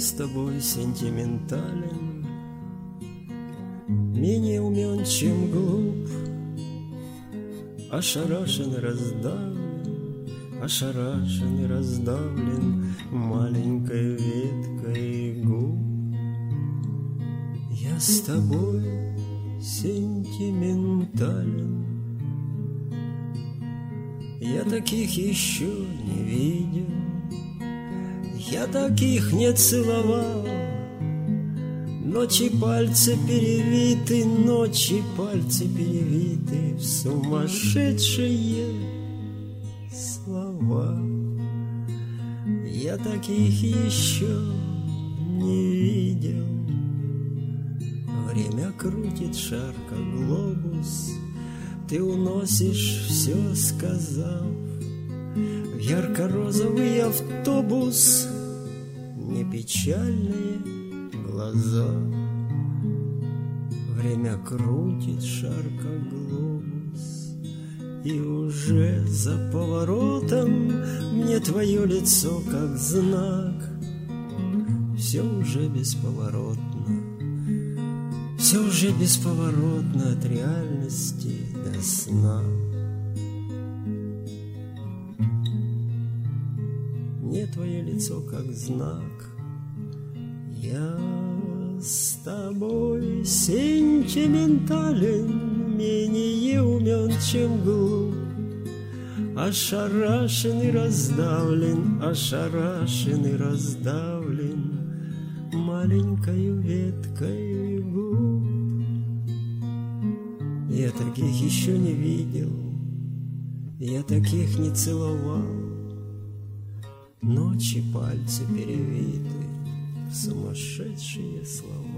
с тобой сентиментален, менее умен, чем глуп, ошарашен и раздавлен, ошарашен и раздавлен маленькой веткой губ. Я с тобой сентиментален, я таких еще не видел, я таких не целовал. Ночи пальцы перевиты, ночи пальцы перевиты в сумасшедшие слова. Я таких еще не видел. Время крутит шар, как глобус, ты уносишь все, сказав в ярко-розовый автобус не печальные глаза. Время крутит шар, как глобус, и уже за поворотом мне твое лицо как знак. Все уже бесповоротно, все уже бесповоротно от реальности до сна. Мне твое лицо как знак. Я с тобой сентиментален, менее умен, чем глуп, ошарашен и раздавлен, ошарашен и раздавлен маленькою веткой губ. Я таких еще не видел, я таких не целовал. Ночи пальцы перевиты в сумасшедшие слова.